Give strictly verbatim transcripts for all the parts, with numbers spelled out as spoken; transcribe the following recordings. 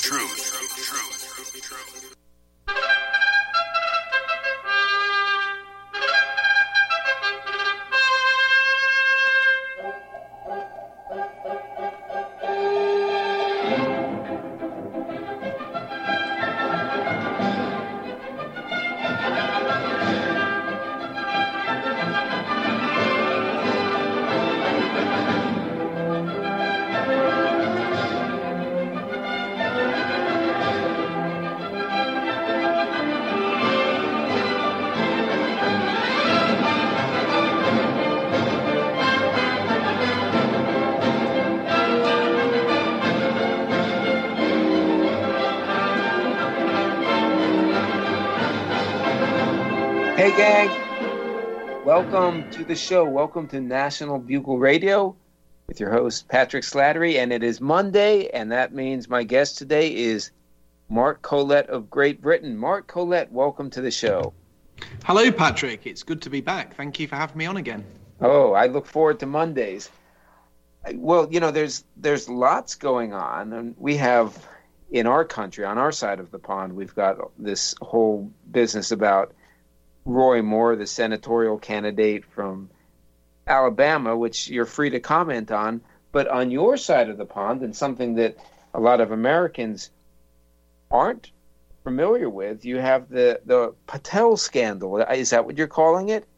Truth. Truth. Truth. Hey gang, welcome to the show. Welcome to National Bugle Radio with your host Patrick Slattery, and it is Monday, and that means my guest today is Mark Collett of Great Britain. Mark Collett, welcome to the show. Hello Patrick, it's good to be back. Thank you for having me on again. Oh, I look forward to Mondays. Well, you know, there's there's lots going on, and we have in our country, on our side of the pond, we've got this whole business about Roy Moore, the senatorial candidate from Alabama, which you're free to comment on. But on your side of the pond, and something that a lot of Americans aren't familiar with, you have the, the Patel scandal. Is that what you're calling it?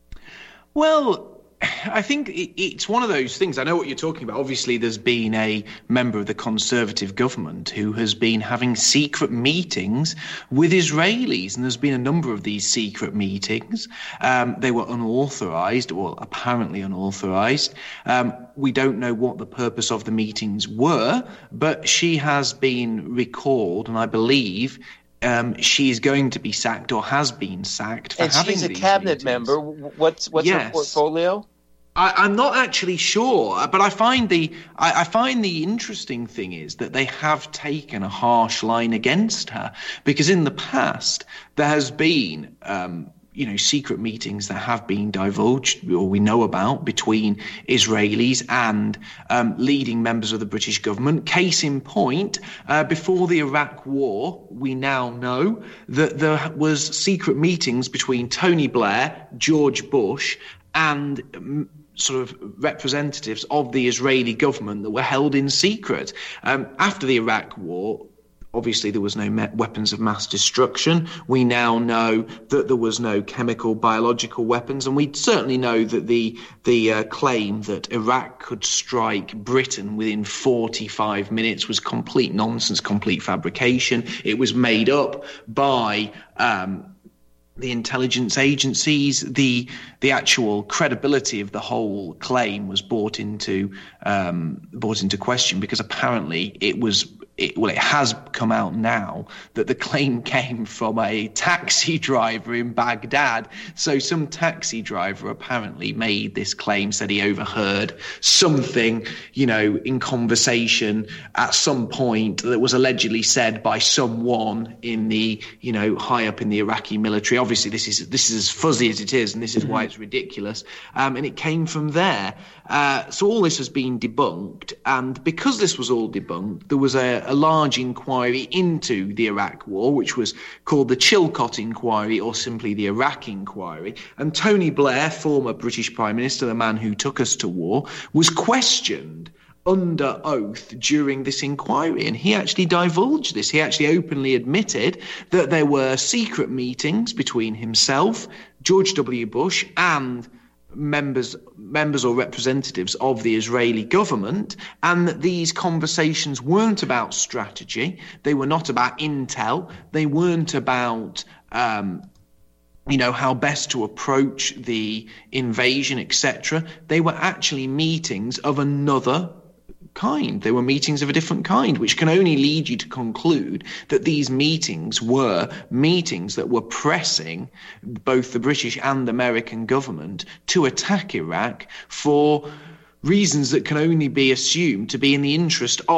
Well, I think it's one of those things. I know what you're talking about. Obviously, there's been a member of the Conservative government who has been having secret meetings with Israelis, and there's been a number of these secret meetings. Um, they were unauthorized, or apparently unauthorized. Um, we don't know what the purpose of the meetings were, but she has been recalled, and I believe Um, she is going to be sacked or has been sacked for and having she's a these cabinet meetings. member. What's what's yes. her portfolio? I, I'm not actually sure, but I find the I, I find the interesting thing is that they have taken a harsh line against her, because in the past there has been um, you know secret meetings that have been divulged, or we know about, between Israelis and um, leading members of the British government. Case in point, uh, before the Iraq War, we now know that there was secret meetings between Tony Blair, George Bush, and um, sort of representatives of the Israeli government that were held in secret. Um, after the Iraq War, obviously, there was no weapons of mass destruction. We now know that there was no chemical, biological weapons, and we certainly know that the the uh, claim that Iraq could strike Britain within forty-five minutes was complete nonsense, complete fabrication. It was made up by um, the intelligence agencies. The the actual credibility of the whole claim was brought into um, brought into question, because apparently it was. It, well, it has come out now that the claim came from a taxi driver in Baghdad. So some taxi driver apparently made this claim, said he overheard something, you know, in conversation at some point that was allegedly said by someone in the, you know, high up in the Iraqi military. Obviously, this is this is as fuzzy as it is, and this is why it's ridiculous. Um, and it came from there. Uh, so all this has been debunked, and because this was all debunked, there was a a large inquiry into the Iraq War, which was called the Chilcot Inquiry, or simply the Iraq Inquiry. And Tony Blair, former British Prime Minister, the man who took us to war, was questioned under oath during this inquiry, and he actually divulged this. He actually openly admitted that there were secret meetings between himself, George W. Bush, and members members or representatives of the Israeli government, and that these conversations weren't about strategy, they were not about intel, they weren't about um, you know, how best to approach the invasion, et cetera. They were actually meetings of another kind. They were meetings of a different kind, which can only lead you to conclude that these meetings were meetings that were pressing both the British and American government to attack Iraq for reasons that can only be assumed to be in the interest of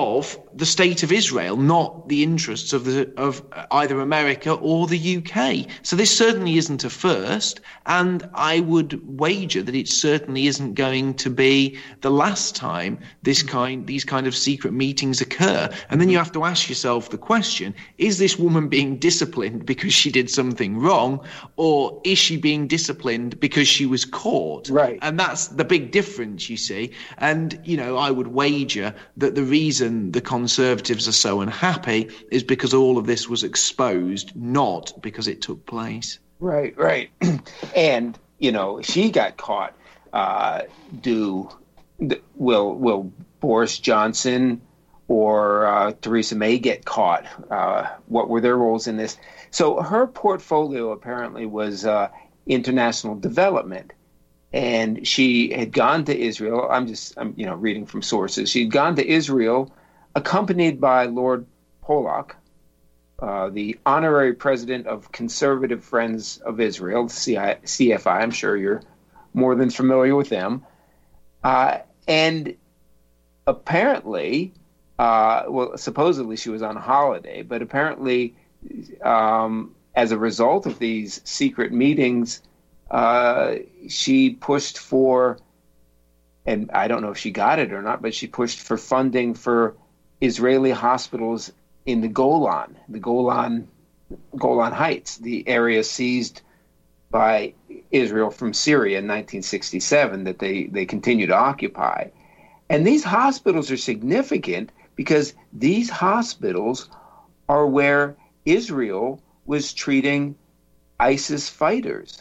the state of Israel, not the interests of the of either America or the U K. So this certainly isn't a first, and I would wager that it certainly isn't going to be the last time this kind these kind of secret meetings occur. And then you have to ask yourself the question: is this woman being disciplined because she did something wrong, or is she being disciplined because she was caught? Right. And that's the big difference, you see. And you know, I would wager that the reason the Conservatives are so unhappy is because all of this was exposed, not because it took place. Right, right. And, you know, she got caught. Uh, do will will Boris Johnson or uh, Theresa May get caught? Uh, what were their roles in this? So her portfolio apparently was uh, international development. And she had gone to Israel. I'm just, I'm, you know, reading from sources. She'd gone to Israel accompanied by Lord Pollock, uh, the honorary president of Conservative Friends of Israel, C F I. I'm sure you're more than familiar with them. Uh, and apparently, uh, well, supposedly she was on holiday, but apparently um, as a result of these secret meetings, uh, she pushed for, and I don't know if she got it or not, but she pushed for funding for Israeli hospitals in the Golan, the Golan, Golan Heights, the area seized by Israel from Syria in nineteen sixty-seven that they, they continue to occupy. And these hospitals are significant because these hospitals are where Israel was treating ISIS fighters.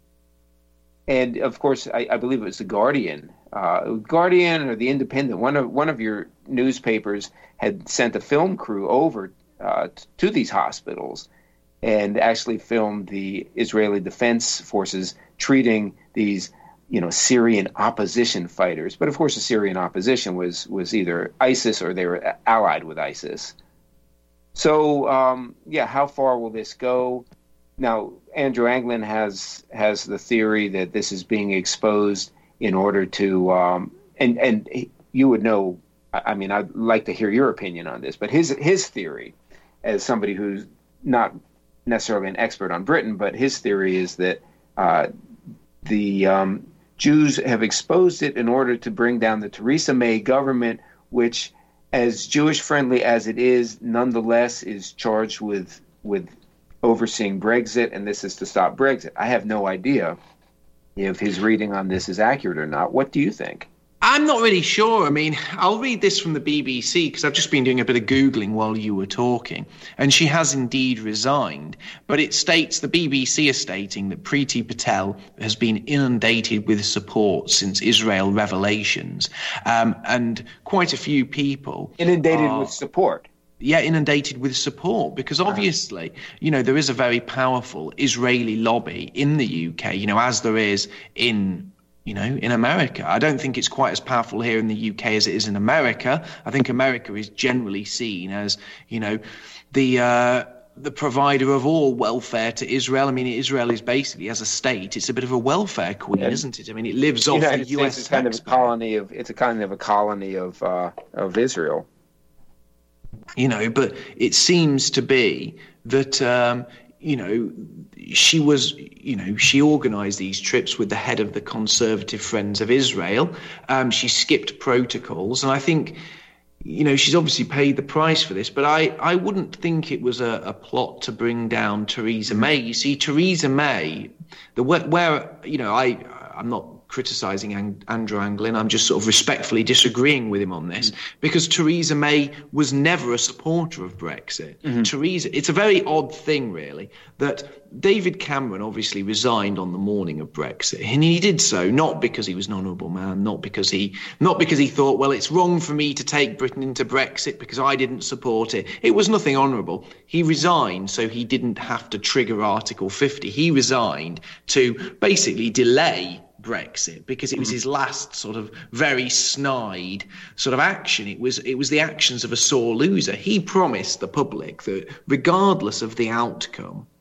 And of course, I, I believe it was the Guardian, uh, Guardian or the Independent. One of one of your newspapers had sent a film crew over uh, t- to these hospitals, and actually filmed the Israeli Defense Forces treating these, you know, Syrian opposition fighters. But of course, the Syrian opposition was was either ISIS or they were allied with ISIS. So um, yeah, how far will this go? Now, Andrew Anglin has has the theory that this is being exposed in order to, um, and and you would know. I mean, I'd like to hear your opinion on this, but his his theory, as somebody who's not necessarily an expert on Britain, but his theory is that uh, the um, Jews have exposed it in order to bring down the Theresa May government, which, as Jewish friendly as it is, nonetheless is charged with with. overseeing Brexit, and this is to stop Brexit. I have no idea if his reading on this is accurate or not. What do you think? I'm not really sure. I mean, I'll read this from the B B C because I've just been doing a bit of Googling while you were talking, and she has indeed resigned. But it states, the B B C is stating that Priti Patel has been inundated with support since Israel revelations, um, and quite a few people... Inundated are, with support? Yeah, inundated with support, because obviously, you know, there is a very powerful Israeli lobby in the U K, you know, as there is in... you know, in America. I don't think it's quite as powerful here in the U K as it is in America. I think America is generally seen as, you know, the uh, the provider of all welfare to Israel. I mean, Israel is basically, as a state, it's a bit of a welfare queen, yeah. isn't it? I mean, it lives off United the U S States is kind of a colony of it's a kind of a colony of uh, of Israel. You know, but it seems to be that. Um, You know, she was, you know, she organised these trips with the head of the Conservative Friends of Israel. Um, she skipped protocols. And I think, you know, she's obviously paid the price for this. But I, I wouldn't think it was a, a plot to bring down Theresa May. You see, Theresa May, the where, you know, I, I'm not criticising Andrew Anglin. I'm just sort of respectfully disagreeing with him on this, because Theresa May was never a supporter of Brexit. Mm-hmm. Theresa, it's a very odd thing, really, that David Cameron obviously resigned on the morning of Brexit, and he did so not because he was an honourable man, not because he, not because he thought, well, it's wrong for me to take Britain into Brexit because I didn't support it. It was nothing honourable. He resigned so he didn't have to trigger Article fifty. He resigned to basically delay Brexit because it was his last sort of very snide sort of action. It was it was the actions of a sore loser. He promised the public that regardless of the outcome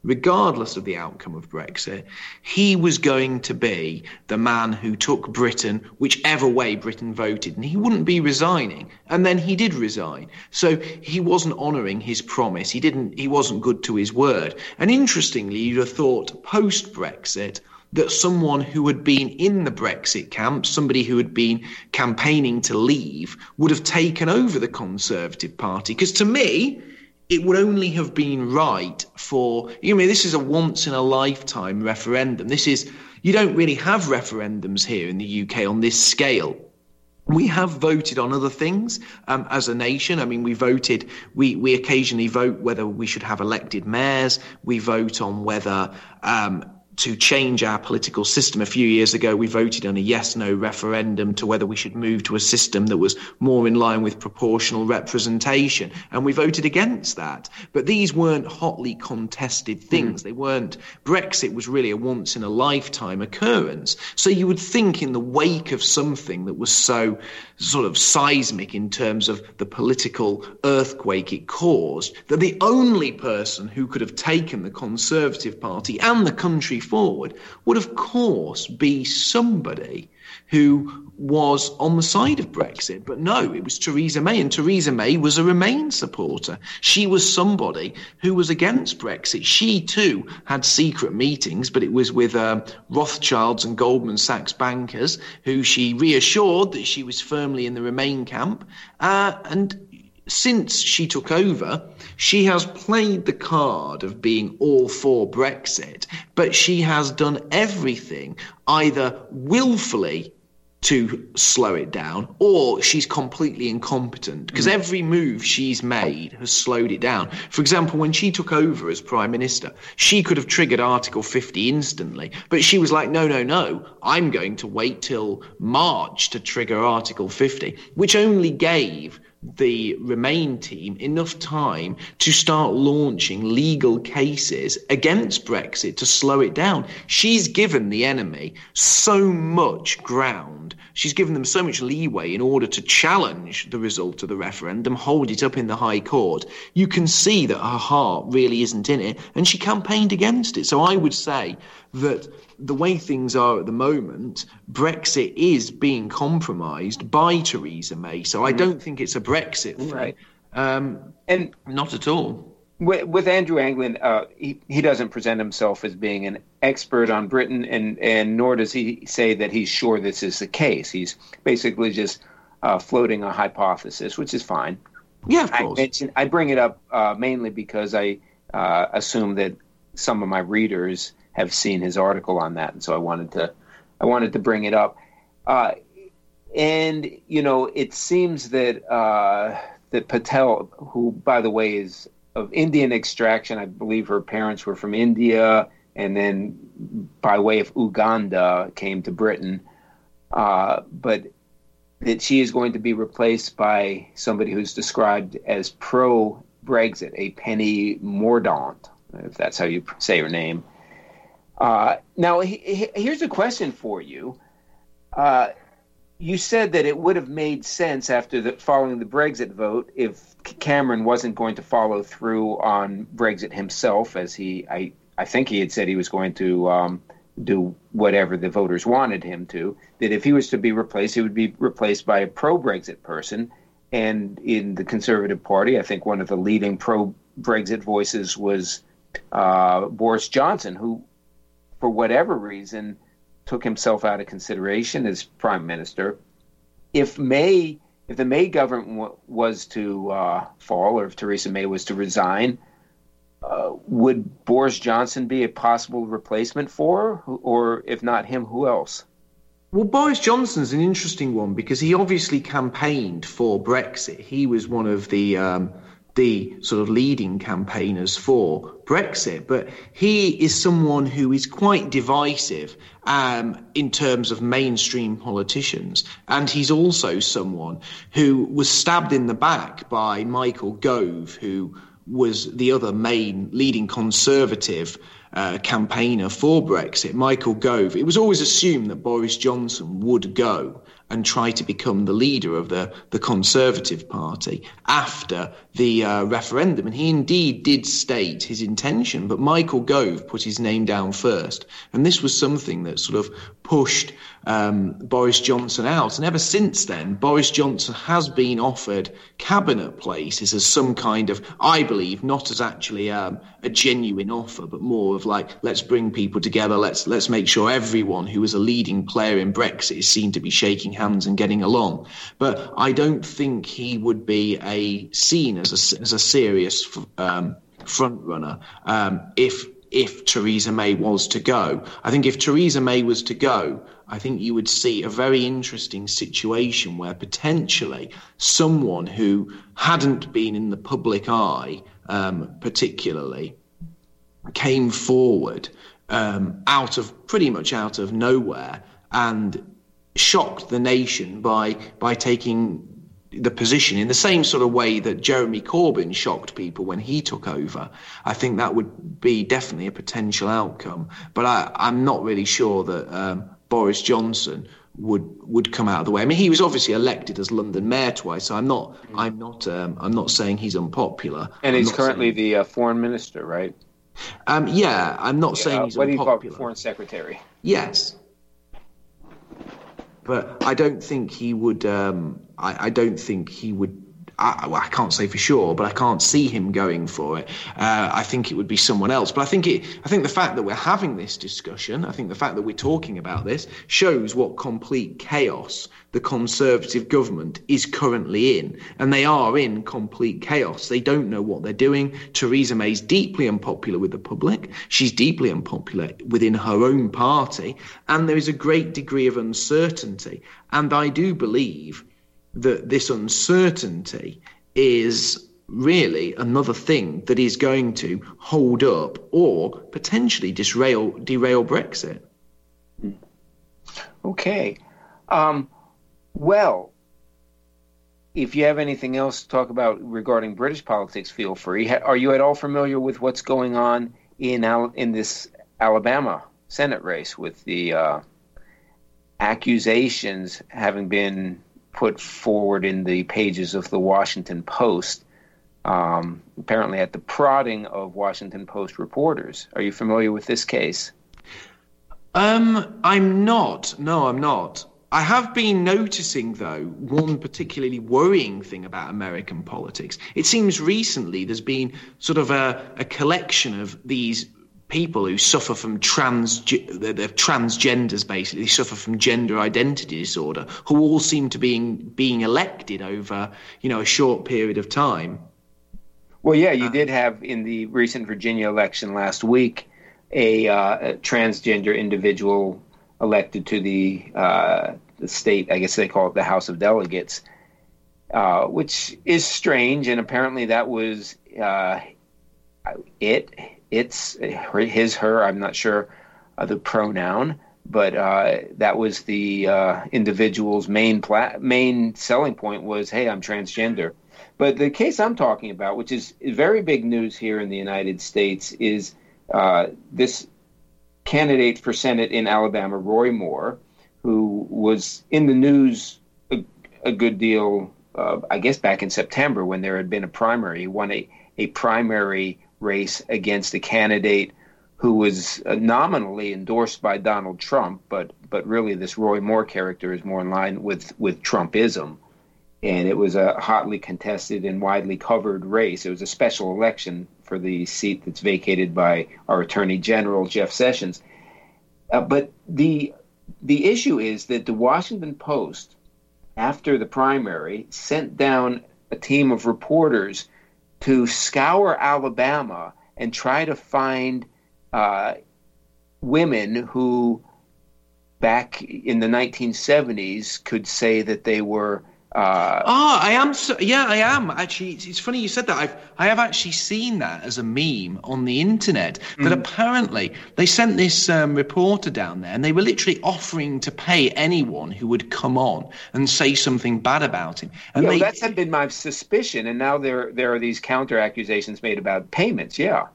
regardless of the outcome of Brexit, he was going to be the man who took Britain, whichever way Britain voted, and he wouldn't be resigning. And then he did resign. So he wasn't honouring his promise. He didn't. He wasn't good to his word. And interestingly, you'd have thought post-Brexit that someone who had been in the Brexit camp, somebody who had been campaigning to leave, would have taken over the Conservative Party. Because to me, it would only have been right for, you know, this is a once in a lifetime referendum. This is, you don't really have referendums here in the U K on this scale. We have voted on other things um, as a nation. I mean, we voted, we, we occasionally vote whether we should have elected mayors. We vote on whether um, to change our political system. A few years ago, we voted on a yes-no referendum to whether we should move to a system that was more in line with proportional representation. And we voted against that. But these weren't hotly contested things. Mm. They weren't. Brexit was really a once-in-a-lifetime occurrence. So you would think in the wake of something that was so sort of seismic in terms of the political earthquake it caused, that the only person who could have taken the Conservative Party and the country forward would of course be somebody who was on the side of Brexit. But no, it was Theresa May, and Theresa May was a Remain supporter. She was somebody who was against Brexit. She too had secret meetings, but it was with uh, Rothschilds and Goldman Sachs bankers who she reassured that she was firmly in the Remain camp. Uh, and since she took over, she has played the card of being all for Brexit, but she has done everything either willfully to slow it down, or she's completely incompetent, because mm. every move she's made has slowed it down. For example, when she took over as Prime Minister, she could have triggered Article fifty instantly, but she was like, no, no, no, I'm going to wait till March to trigger Article fifty, which only gave the Remain team enough time to start launching legal cases against Brexit to slow it down. She's given the enemy so much ground. She's given them so much leeway in order to challenge the result of the referendum, hold it up in the High Court. You can see that her heart really isn't in it, and she campaigned against it. So I would say that the way things are at the moment, Brexit is being compromised by Theresa May. So I don't think it's a Brexit thing. Right. Um, and not at all. With, with Andrew Anglin, uh, he, he doesn't present himself as being an expert on Britain, and, and nor does he say that he's sure this is the case. He's basically just uh, floating a hypothesis, which is fine. Yeah, of course. I, mention, I bring it up uh, mainly because I uh, assume that some of my readers have seen his article on that, and so I wanted to, I wanted to bring it up. Uh, and you know, it seems that uh, that Patel, who by the way is of Indian extraction, I believe her parents were from India, and then by way of Uganda came to Britain, uh, but that she is going to be replaced by somebody who's described as pro-Brexit, a Penny Mordaunt, if that's how you say her name. Uh, now, he, he, here's a question for you. Uh, you said that it would have made sense after the, following the Brexit vote if Cameron wasn't going to follow through on Brexit himself, as he, I, I think he had said he was going to um, do whatever the voters wanted him to, that if he was to be replaced, he would be replaced by a pro-Brexit person. And in the Conservative Party, I think one of the leading pro-Brexit voices was uh, Boris Johnson, who, for whatever reason, took himself out of consideration as prime minister. If May, if the May government w- was to uh, fall, or if Theresa May was to resign, uh, would Boris Johnson be a possible replacement for her? Or if not him, who else? Well, Boris Johnson's an interesting one because he obviously campaigned for Brexit. He was one of the um, the sort of leading campaigners for Brexit, but he is someone who is quite divisive um, in terms of mainstream politicians. And he's also someone who was stabbed in the back by Michael Gove, who was the other main leading conservative uh, campaigner for Brexit, Michael Gove, it was always assumed that Boris Johnson would go and try to become the leader of the, the Conservative Party after the uh, referendum. And he indeed did state his intention, but Michael Gove put his name down first. And this was something that sort of pushed um, Boris Johnson out. And ever since then, Boris Johnson has been offered cabinet places as some kind of, I believe, not as actually um, a genuine offer, but more of like, let's bring people together, let's let's make sure everyone who is a leading player in Brexit is seen to be shaking hands and getting along. But I don't think he would be a seen as a, as a serious um, front runner um, if if Theresa May was to go. I think if Theresa May was to go, I think you would see a very interesting situation where potentially someone who hadn't been in the public eye um, particularly came forward um, out of pretty much out of nowhere and shocked the nation by by taking the position in the same sort of way that Jeremy Corbyn shocked people when he took over. I think that would be definitely a potential outcome. But I, I'm not really sure that um, Boris Johnson would would come out of the way. I mean, he was obviously elected as London mayor twice, so I'm not I'm not um, I'm not saying he's unpopular. And he's I'm currently saying... the uh, foreign minister, right? Um, yeah, I'm not yeah, saying he's what unpopular. What do you call it? Foreign secretary? Yes. But I don't think he would. Um, I, I don't think he would. I, well, I can't say for sure, but I can't see him going for it. Uh, I think it would be someone else. But I think it. I think the fact that we're having this discussion, I think the fact that we're talking about this, shows what complete chaos the Conservative government is currently in, and they are in complete chaos. They don't know what they're doing. Theresa May's deeply unpopular with the public. She's deeply unpopular within her own party, and there is a great degree of uncertainty. And I do believe that this uncertainty is really another thing that is going to hold up or potentially derail, derail Brexit. Okay. Um, well, if you have anything else to talk about regarding British politics, feel free. Are you at all familiar with what's going on in Al- in this Alabama Senate race with the uh, accusations having been put forward in the pages of the Washington Post, um, apparently at the prodding of Washington Post reporters? Are you familiar with this case? Um, I'm not. No, I'm not. I have been noticing, though, one particularly worrying thing about American politics. It seems recently there's been sort of a, a collection of these people who suffer from trans, they're, they're transgenders, basically. They suffer from gender identity disorder, who all seem to be being, being elected over, you know, a short period of time. Well, yeah, you uh, did have in the recent Virginia election last week a, uh, a transgender individual elected to the uh, the state, I guess they call it the House of Delegates, uh, which is strange. And apparently that was uh, it. It's his, her, I'm not sure uh, the pronoun, but uh, that was the uh, individual's main pla- main selling point was, hey, I'm transgender. But the case I'm talking about, which is very big news here in the United States, is uh, this candidate for Senate in Alabama, Roy Moore, who was in the news a, a good deal, uh, I guess back in September when there had been a primary. He won a, a primary race against a candidate who was uh, nominally endorsed by Donald Trump, but but really this Roy Moore character is more in line with, with Trumpism. And it was a hotly contested and widely covered race. It was a special election for the seat that's vacated by our Attorney General, Jeff Sessions. Uh, but the the issue is that the Washington Post, after the primary, sent down a team of reporters to scour Alabama and try to find uh, women who, back in the nineteen seventies, could say that they were Uh, oh, I am. So, yeah, I am actually. It's, it's funny you said that. I've I have actually seen that as a meme on the internet. That mm. apparently they sent this um, reporter down there, and they were literally offering to pay anyone who would come on and say something bad about him. And yeah, they, well, that's had been my suspicion, and now there there are these counter accusations made about payments. Yeah.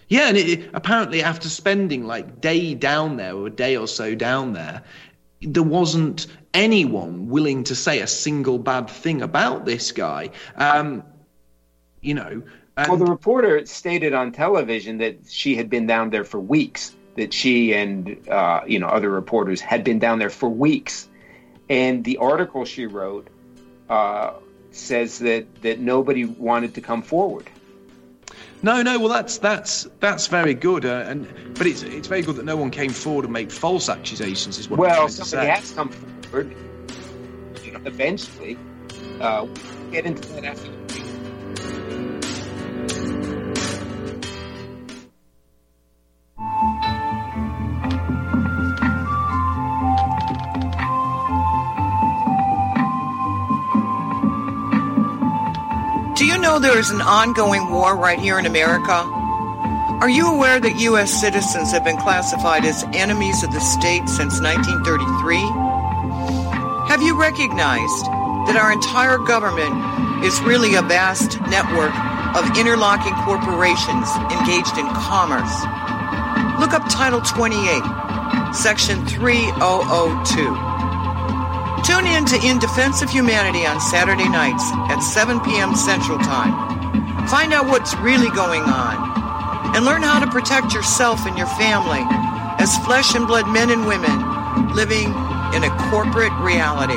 Yeah, and it, apparently after spending like day down there or a day or so down there, there wasn't anyone willing to say a single bad thing about this guy. Um, you know. And well, the reporter stated on television that she had been down there for weeks, that she and, uh, you know, other reporters had been down there for weeks. And the article she wrote uh, says that, that nobody wanted to come forward. No, no. Well, that's that's that's very good, uh, and but it's it's very good that no one came forward and made false accusations. Is what well, I'm trying to somebody say. has come forward. You know, eventually, uh, we'll get into that after the break. Do you know there is an ongoing war right here in America? Are you aware that U S citizens have been classified as enemies of the state since nineteen thirty-three? Have you recognized that our entire government is really a vast network of interlocking corporations engaged in commerce? Look up Title twenty-eight, Section three thousand two. Tune in to In Defense of Humanity on Saturday nights at seven p.m. Central Time. Find out what's really going on and learn how to protect yourself and your family as flesh and blood men and women living in a corporate reality.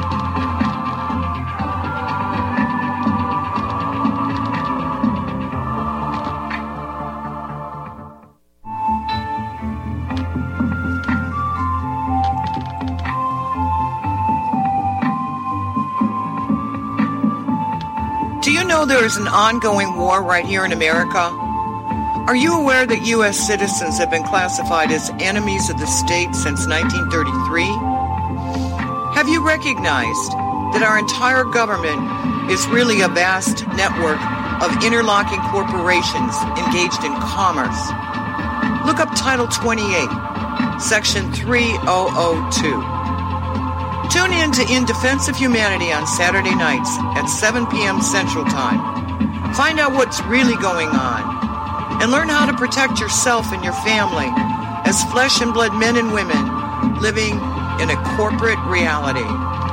Do you know there is an ongoing war right here in America? Are you aware that U S citizens have been classified as enemies of the state since nineteen thirty-three? Have you recognized that our entire government is really a vast network of interlocking corporations engaged in commerce? Look up Title twenty-eight, Section three thousand two. Tune in to In Defense of Humanity on Saturday nights at seven p.m. Central Time. Find out what's really going on and learn how to protect yourself and your family as flesh and blood men and women living in a corporate reality.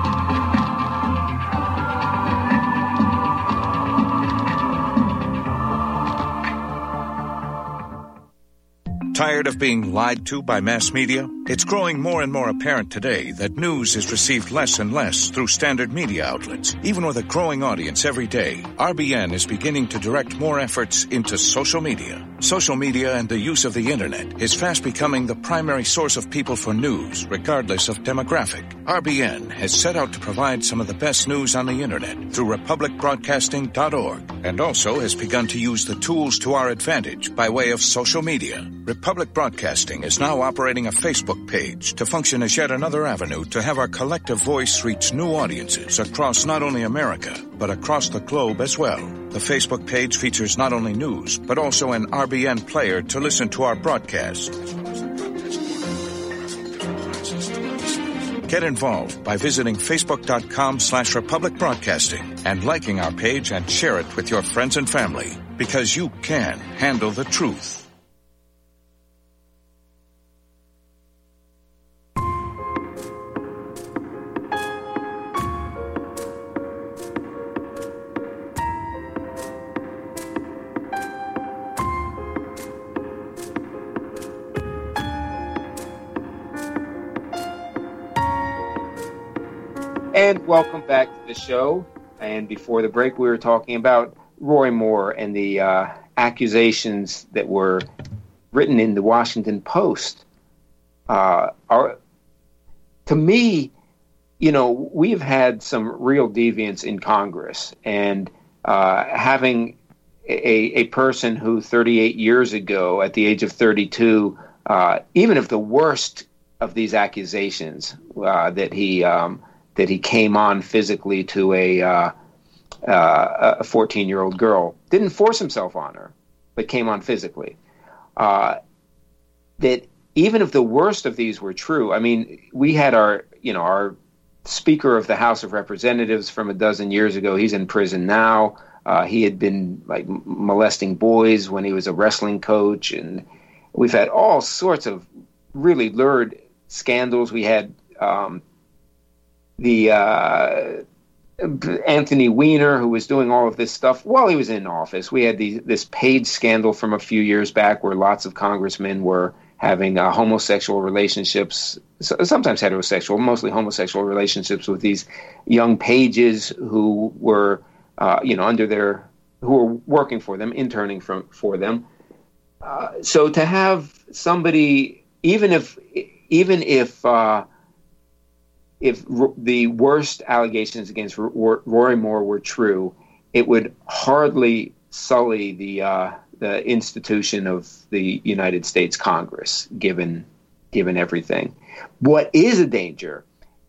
Tired of being lied to by mass media? It's growing more and more apparent today that news is received less and less through standard media outlets. Even with a growing audience every day, R B N is beginning to direct more efforts into social media. Social media and the use of the internet is fast becoming the primary source of people for news, regardless of demographic. R B N has set out to provide some of the best news on the internet through republic broadcasting dot org, and also has begun to use the tools to our advantage by way of social media. Republic Broadcasting is now operating a Facebook page to function as yet another avenue to have our collective voice reach new audiences across not only America, but across the globe as well. The Facebook page features not only news, but also an R B N player to listen to our broadcast. Get involved by visiting facebook.com slash Republic Broadcasting and liking our page and share it with your friends and family, because you can handle the truth. And welcome back to the show. And before the break, we were talking about Roy Moore and the uh, accusations that were written in the Washington Post. Uh, are, to me, you know, we've had some real deviance in Congress, and uh, having a, a person who thirty-eight years ago, at the age of thirty-two, uh, even if the worst of these accusations uh, that he um, that he came on physically to a uh, uh, a fourteen-year-old girl, didn't force himself on her, but came on physically. Uh, that even if the worst of these were true, I mean, we had our, you know, our Speaker of the House of Representatives from a dozen years ago. He's in prison now. Uh, Uh, he had been like m- molesting boys when he was a wrestling coach, and we've had all sorts of really lurid scandals. We had um, the uh, Anthony Weiner, who was doing all of this stuff while he was in office. We had the, this Page scandal from a few years back, where lots of congressmen were having uh, homosexual relationships, sometimes heterosexual, mostly homosexual relationships with these young pages who were, uh, you know, under their, who were working for them, interning from for them. Uh, so to have somebody, even if, even if, uh, if r- the worst allegations against R- R- Roy Moore were true, it would hardly sully the uh, the institution of the United States Congress, given given everything. What is a danger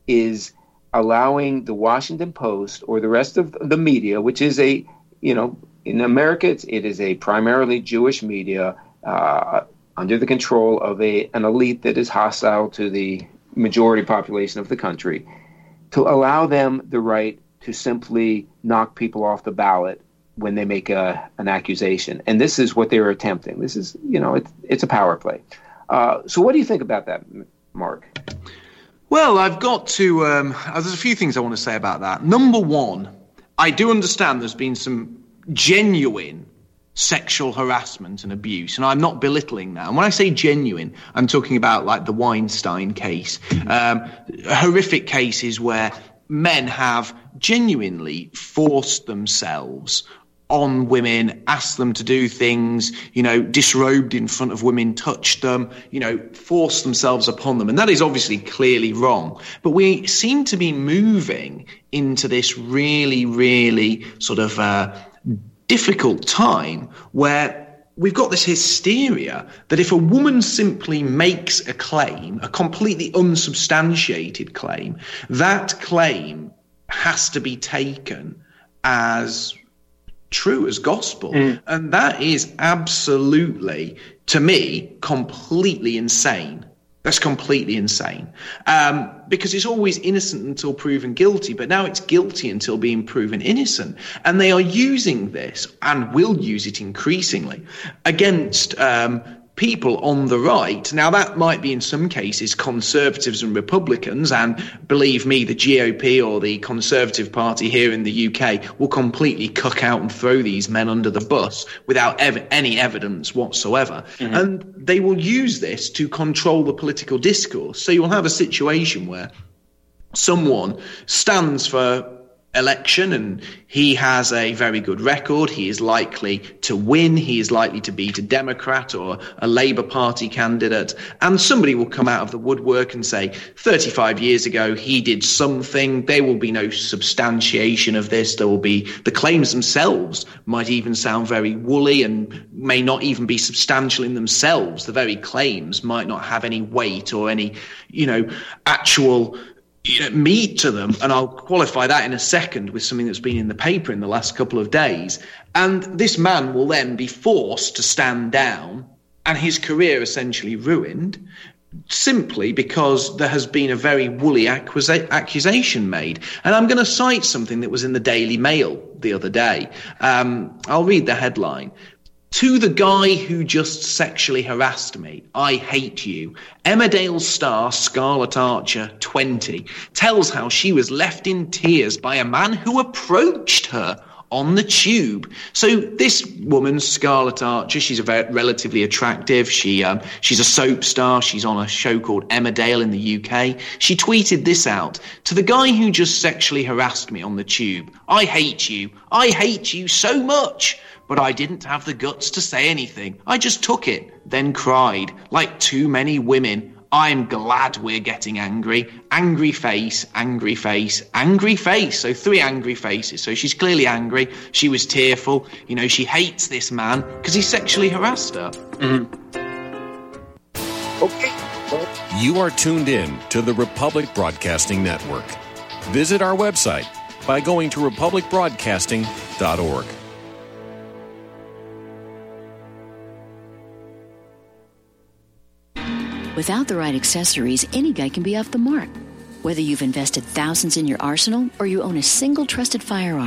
is allowing the Washington Post or the rest of the media, which is a, you know, in America, it's, it is a primarily Jewish media uh, under the control of a an elite that is hostile to the majority population of the country, to allow them the right to simply knock people off the ballot when they make a, an accusation. And this is what they were attempting. This is, you know, it's, it's a power play. Uh, so what do you think about that, Mark? Well, I've got to, um, there's a few things I want to say about that. Number one, I do understand there's been some genuine sexual harassment and abuse, and I'm not belittling that. And when I say genuine, I'm talking about like the Weinstein case, um, horrific cases where men have genuinely forced themselves on women, asked them to do things, you know, disrobed in front of women, touched them, you know, forced themselves upon them. And that is obviously clearly wrong. But we seem to be moving into this really, really sort of uh, difficult time where we've got this hysteria that if a woman simply makes a claim, a completely unsubstantiated claim, that claim has to be taken as true, as gospel. Mm. And that is absolutely, to me, completely insane. That's completely insane. Um, because it's always innocent until proven guilty, but now it's guilty until being proven innocent. And they are using this, and will use it increasingly, against um, people on the right. Now, that might be in some cases conservatives and Republicans, and believe me, the G O P or the Conservative Party here in the U K will completely cuck out and throw these men under the bus without ev- any evidence whatsoever. Mm-hmm. And they will use this to control the political discourse. So you'll have a situation where someone stands for election and he has a very good record, he is likely to win, he is likely to beat a Democrat or a Labour Party candidate, and somebody will come out of the woodwork and say thirty-five years ago he did something. There will be no substantiation of this. There will be, the claims themselves might even sound very woolly and may not even be substantial in themselves. The very claims might not have any weight or any, you know, actual You know, meat to them, and I'll qualify that in a second with something that's been in the paper in the last couple of days. And this man will then be forced to stand down and his career essentially ruined simply because there has been a very woolly accusa- accusation made. And I'm going to cite something that was in the Daily Mail the other day. Um, I'll read the headline. To the guy who just sexually harassed me, I hate you. Emmerdale star Scarlett Archer, twenty, tells how she was left in tears by a man who approached her on the tube. So this woman, Scarlett Archer, she's a very relatively attractive. She um, she's a soap star. She's on a show called Emmerdale in the U K. She tweeted this out. To the guy who just sexually harassed me on the tube, I hate you. I hate you so much. But I didn't have the guts to say anything. I just took it, then cried, like too many women. I'm glad we're getting angry. Angry face, angry face, angry face. So three angry faces. So she's clearly angry. She was tearful. You know, she hates this man because he sexually harassed her. Mm-hmm. Okay. You are tuned in to the Republic Broadcasting Network. Visit our website by going to republic broadcasting dot org. Without the right accessories, any guy can be off the mark. Whether you've invested thousands in your arsenal or you own a single trusted firearm,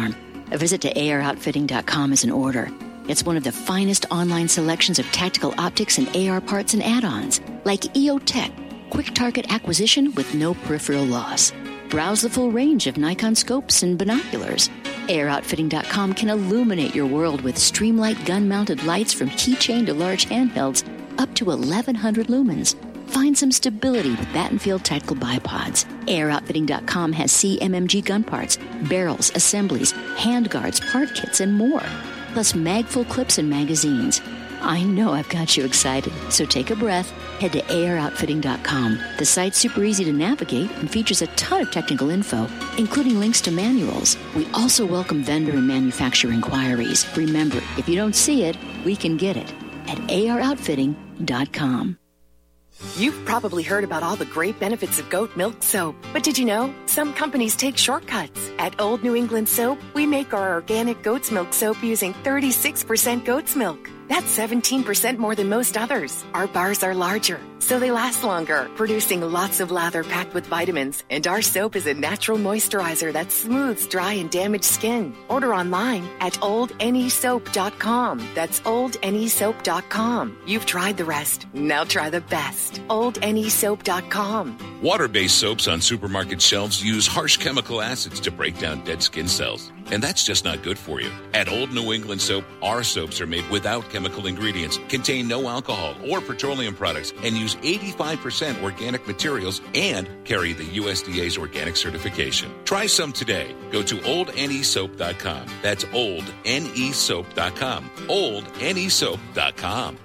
A visit to A R outfitting dot com is an order. It's one of the finest online selections of tactical optics and A R parts and add-ons, like E O Tech, quick target acquisition with no peripheral loss. Browse the full range of Nikon scopes and binoculars. A R outfitting dot com can illuminate your world with Streamlight gun-mounted lights from keychain to large handhelds up to eleven hundred lumens. Find some stability with Battenfield tactical bipods. A R outfitting dot com has C M M G gun parts, barrels, assemblies, handguards, part kits, and more. Plus mag-full clips and magazines. I know I've got you excited, so take a breath. Head to A R outfitting dot com. The site's super easy to navigate and features a ton of technical info, including links to manuals. We also welcome vendor and manufacturer inquiries. Remember, if you don't see it, we can get it at A R outfitting dot com. You've probably heard about all the great benefits of goat milk soap. But did you know some companies take shortcuts? At Old New England Soap, we make our organic goat's milk soap using thirty-six percent goat's milk. That's seventeen percent more than most others. Our bars are larger, so they last longer, producing lots of lather packed with vitamins. And our soap is a natural moisturizer that smooths dry and damaged skin. Order online at old n e soap dot com. That's old n e soap dot com. You've tried the rest. Now try the best. old n e soap dot com. Water-based soaps on supermarket shelves use harsh chemical acids to break down dead skin cells. And that's just not good for you. At Old New England Soap, our soaps are made without chemical ingredients, contain no alcohol or petroleum products, and use eighty-five percent organic materials and carry the U S D A's organic certification. Try some today. Go to old n e soap dot com. That's old n e soap dot com. old n e soap dot com.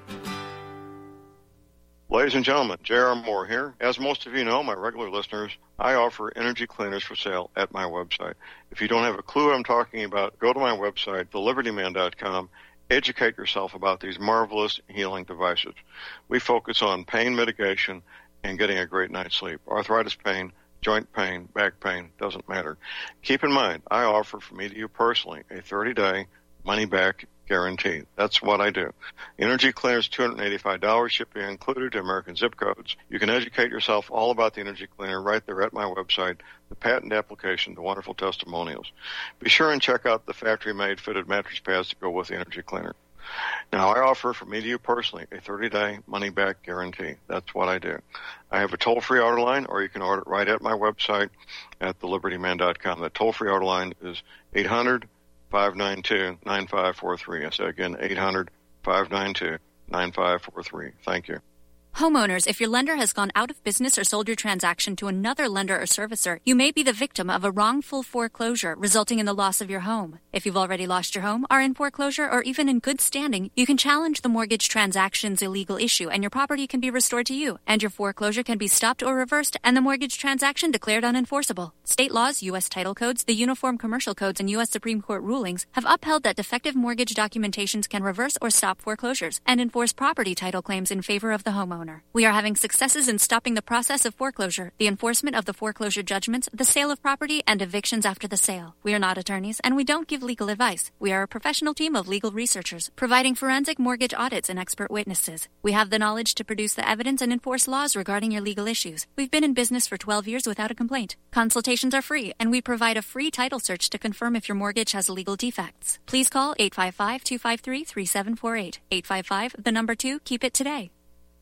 Ladies and gentlemen, J R. Moore here. As most of you know, my regular listeners, I offer energy cleaners for sale at my website. If you don't have a clue what I'm talking about, go to my website, the liberty man dot com. Educate yourself about these marvelous healing devices. We focus on pain mitigation and getting a great night's sleep. Arthritis pain, joint pain, back pain, doesn't matter. Keep in mind, I offer for me to you personally a thirty-day money-back guarantee. That's what I do. Energy cleaners, two hundred eighty-five dollars, shipping included to American zip codes. You can educate yourself all about the energy cleaner right there at my website, the patent application, the wonderful testimonials. Be sure and check out the factory-made fitted mattress pads to go with the energy cleaner. Now, I offer for me to you personally a thirty-day money-back guarantee. That's what I do. I have a toll-free order line, or you can order it right at my website at the liberty man dot com. That toll-free order line is eight hundred, five nine two, nine five four three. I say again, eight hundred, five nine two, nine five four three. Thank you. Homeowners, if your lender has gone out of business or sold your transaction to another lender or servicer, you may be the victim of a wrongful foreclosure resulting in the loss of your home. If you've already lost your home, are in foreclosure, or even in good standing, you can challenge the mortgage transaction's illegal issue and your property can be restored to you, and your foreclosure can be stopped or reversed and the mortgage transaction declared unenforceable. State laws, U S title codes, the Uniform Commercial Codes, and U S Supreme Court rulings have upheld that defective mortgage documentations can reverse or stop foreclosures and enforce property title claims in favor of the homeowner. We are having successes in stopping the process of foreclosure, the enforcement of the foreclosure judgments, the sale of property, and evictions after the sale. We are not attorneys, and we don't give legal advice. We are a professional team of legal researchers, providing forensic mortgage audits and expert witnesses. We have the knowledge to produce the evidence and enforce laws regarding your legal issues. We've been in business for twelve years without a complaint. Consultations are free, and we provide a free title search to confirm if your mortgage has legal defects. Please call eight five five, two five three, three seven four eight. eight five five, the number two, keep it today.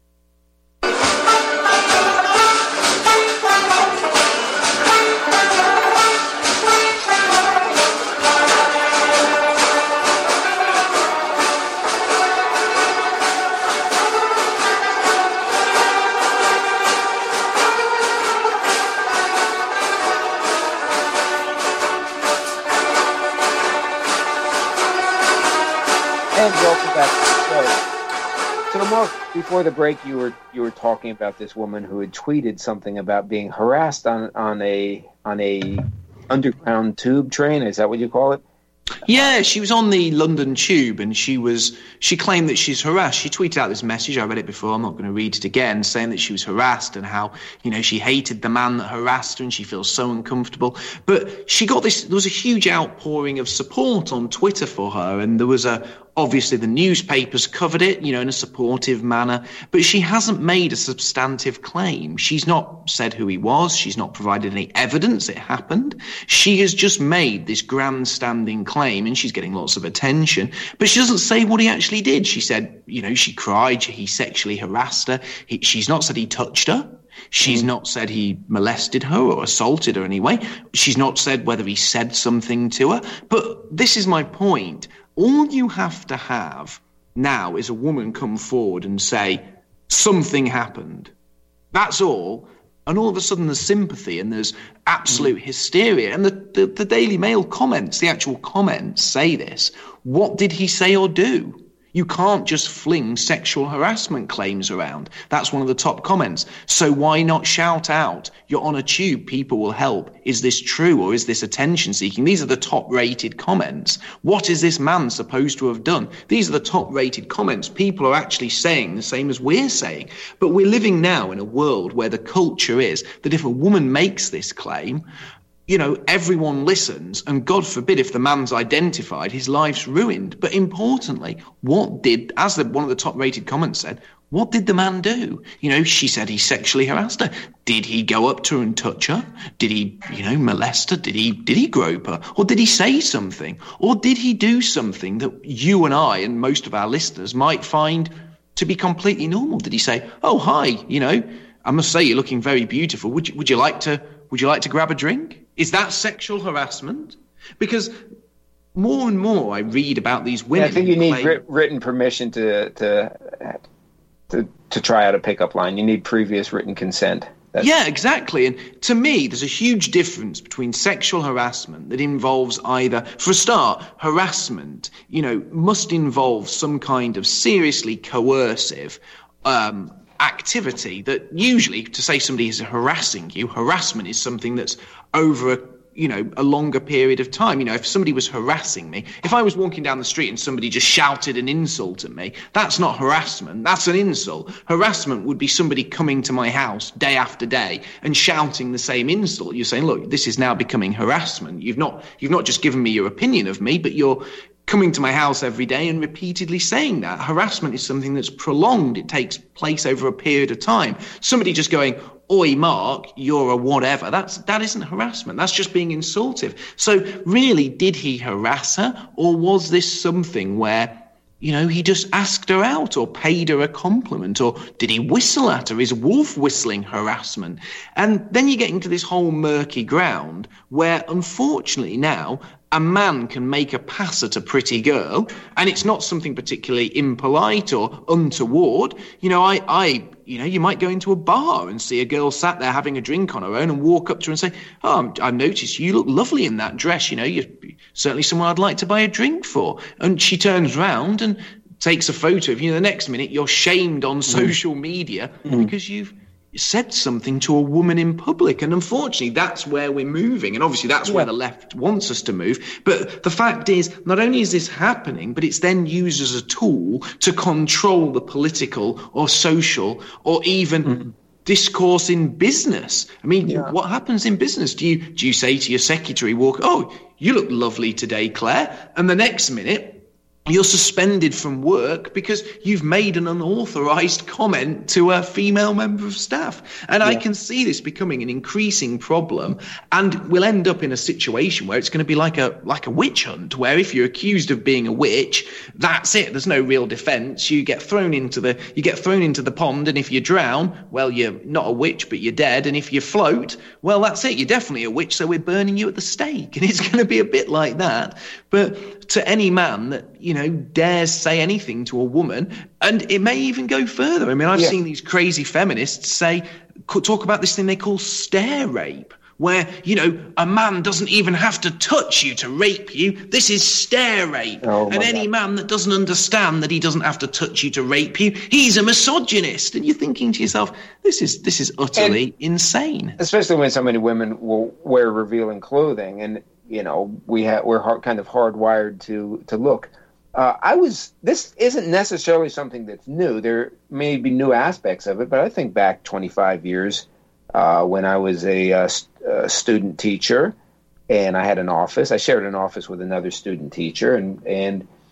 And welcome back to the show. So, Mark, before the break, you were you were talking about this woman who had tweeted something about being harassed on on a on a underground tube train. Is that what you call it? Yeah, she was on the London Tube, and she was she claimed that she's harassed. She tweeted out this message. I read it before. I'm not going to read it again, saying that she was harassed and how, you know, she hated the man that harassed her and she feels so uncomfortable. But she got this. There was a huge outpouring of support on Twitter for her, and there was a Obviously, the newspapers covered it, you know, in a supportive manner, but she hasn't made a substantive claim. She's not said who he was. She's not provided any evidence it happened. She has just made this grandstanding claim, and she's getting lots of attention, but she doesn't say what he actually did. She said, you know, she cried, he sexually harassed her. He, she's not said he touched her. She's not said he molested her or assaulted her in any way. She's not said whether he said something to her. But this is my point. All you have to have now is a woman come forward and say, something happened. That's all. And all of a sudden there's sympathy and there's absolute hysteria. And the, the, the Daily Mail comments, the actual comments say this. What did he say or do? You can't just fling sexual harassment claims around. That's one of the top comments. So why not shout out, you're on a tube, people will help. Is this true or is this attention seeking? These are the top rated comments. What is this man supposed to have done? These are the top rated comments. People are actually saying the same as we're saying. But we're living now in a world where the culture is that if a woman makes this claim, you know, everyone listens, and God forbid if the man's identified, his life's ruined. But importantly, what did, as the, one of the top-rated comments said, what did the man do? You know, she said he sexually harassed her. Did he go up to her and touch her? Did he, you know, molest her? Did he, did he grope her? Or did he say something? Or did he do something that you and I and most of our listeners might find to be completely normal? Did he say, oh, hi, you know, I must say you're looking very beautiful. Would you, would you like to, would you like to grab a drink? Is that sexual harassment? Because more and more I read about these women. Yeah, I think you need claim... writ- written permission to, to to to try out a pickup line. You need previous written consent. That's... Yeah, exactly. And to me, there's a huge difference between sexual harassment that involves either, for a start, harassment, you know, must involve some kind of seriously coercive um activity that usually, to say somebody is harassing you, harassment is something that's over a, you know, a longer period of time. You know, if somebody was harassing me, if I was walking down the street and somebody just shouted an insult at me, that's not harassment, that's an insult. Harassment would be somebody coming to my house day after day and shouting the same insult. You're saying, look, this is now becoming harassment. You've not, you've not just given me your opinion of me, but you're coming to my house every day and repeatedly saying that. Harassment is something that's prolonged. It takes place over a period of time. Somebody just going, oi, Mark, you're a whatever. That's, that isn't harassment. That's just being insultive. So really, did he harass her, or was this something where, you know, he just asked her out or paid her a compliment, or did he whistle at her? Is wolf whistling harassment? And then you get into this whole murky ground where, unfortunately now, a man can make a pass at a pretty girl, and it's not something particularly impolite or untoward. You know, I, I, you know, you might go into a bar and see a girl sat there having a drink on her own and walk up to her and say, oh, I've noticed you look lovely in that dress. You know, you're certainly someone I'd like to buy a drink for. And she turns round and takes a photo of you. The next minute, you're shamed on social media mm. because you've said something to a woman in public. And unfortunately, that's where we're moving. And obviously, that's yeah. where the left wants us to move. But the fact is, not only is this happening, but it's then used as a tool to control the political or social or even mm. discourse in business. I mean, yeah. what happens in business? Do you do you say to your secretary, walk, oh, you look lovely today, Claire? And the next minute, you're suspended from work because you've made an unauthorized comment to a female member of staff. And yeah. I can see this becoming an increasing problem, and we'll end up in a situation where it's going to be like a like a witch hunt, where if you're accused of being a witch, that's it. There's no real defense. You get thrown into the you get thrown into the pond, and if you drown, well, you're not a witch, but you're dead. And if you float, well, that's it. You're definitely a witch, so we're burning you at the stake. And it's going to be a bit like that. But to any man that, you know, dares say anything to a woman, and it may even go further. I mean, I've yeah. seen these crazy feminists say, talk about this thing they call stare rape, where, you know, a man doesn't even have to touch you to rape you. This is stare rape. Oh, and any God. man that doesn't understand that he doesn't have to touch you to rape you, he's a misogynist. And you're thinking to yourself, this is this is utterly and insane. Especially when so many women will wear revealing clothing, and, you know, we ha- we're hard, kind of hardwired to to look. Uh, I was. This isn't necessarily something that's new. There may be new aspects of it, but I think back twenty-five years uh, when I was a, uh, a student teacher, and I had an office. I shared an office with another student teacher, and and